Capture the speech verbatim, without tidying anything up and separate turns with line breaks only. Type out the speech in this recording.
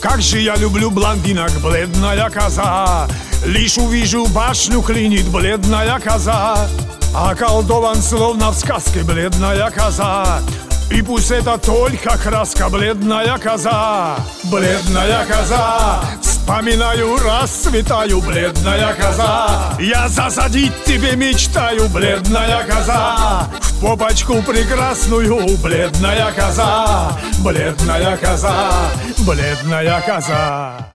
Как же я люблю блондинок, бледная коза. Лишь увижу башню, клинит бледная коза. Околдован, словно в сказке, бледная коза. И пусть это только краска, бледная коза. Бледная коза, вспоминаю, расцветаю, бледная коза. Я засадить тебе мечтаю, бледная коза. В попочку прекрасную, бледная коза. Бледная коза, бледная коза.